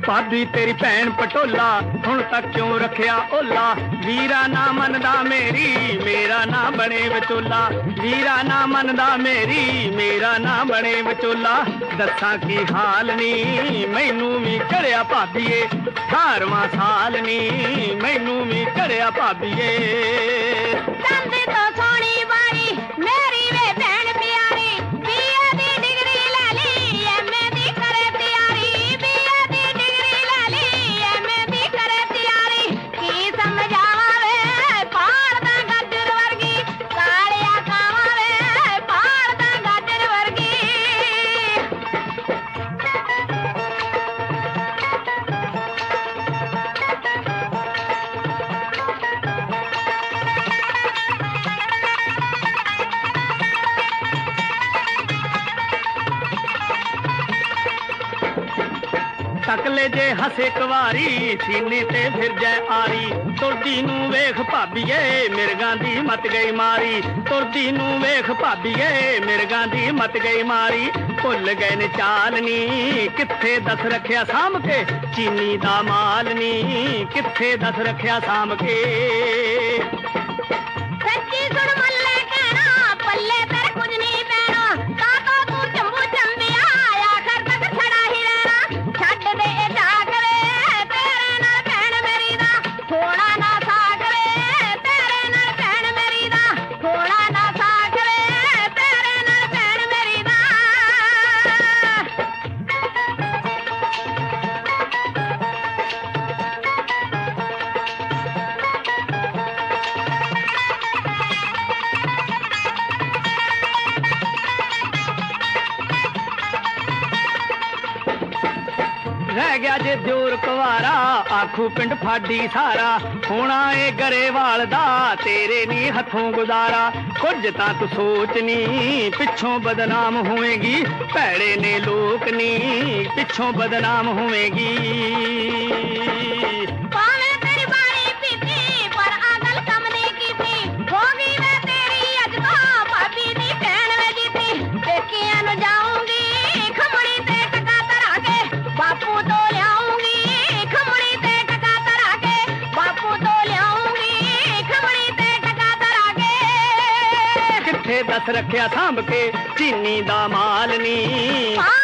भाभी तेरी भैन पटोला हुण तक क्यों रखिया ओला। वीरा ना मनदा मेरी मेरा ना बने विचोला। वीरा ना मनदा मेरी मेरा ना बने विचोला। दस्सां की हाल नी मैनू भी चढ़िया भाभीए 18वां साल नी मैनू भी चढ़िया भाभीए। चंद तो सोनी बाई मेरी वे भैन प्यारी बीए दी डिग्री ले ली एमए दी करे तैयारी। बीए दी डिग्री ले ली एमए दी करे तैयारी। की समझावा वे पाल दा गाजर वर्गी कालिया कावा वे पाल दा गाजर वर्गी। तकले जे हसे कवारी सीने ते फिर जाए आरी। तुरदी नू वेख भाभीए मिर्गां दी मत गई मारी। तुरदी नू वेख भाभीए मिर्गां दी मत गई मारी। भुल गए ने चाल नी किथे दस रखिया साम के। चीनी दा माल नी किथे दस रखिया साम के। सच्ची सुन मल्ले कहना पल्ले तेरे कुछ नहीं पैना। काका तू चंबू चंबिया आखिर तक खड़ा ही रहना। छड्ड दे ए जाग वे तेरे नाल भैन मेरी दा थोड़ा ना साग वे। तेरे नाल भैन मेरी दा थोड़ा ना साग वे। तेरे नाल भैन मेरी दा। रह गया जे दियोर कुवारा आखू पिंड फाडी सारा। होना ए गरेवाल दा तेरे नी हथों गुजारा। कुछ तां तू सोच नी पिछों बदनाम होवेगी। भैड़े ने लोक नी पिछों बदनाम होवेगी। पावे तेरी बारी पीती पर अगल कम नहीं कीती। होगी वे तेरी अज तो भाभी दी भैन वे जीती। पेकियां नु जाऊंगी खमड़ी ते टका धरा के बापू तो लियाऊंगी। खमड़ी ते टका धरा के बापू तो लियाऊंगी। खमड़ी ते टका धरा के किथे दस रखिया सांभ के चीनी दा माल नी।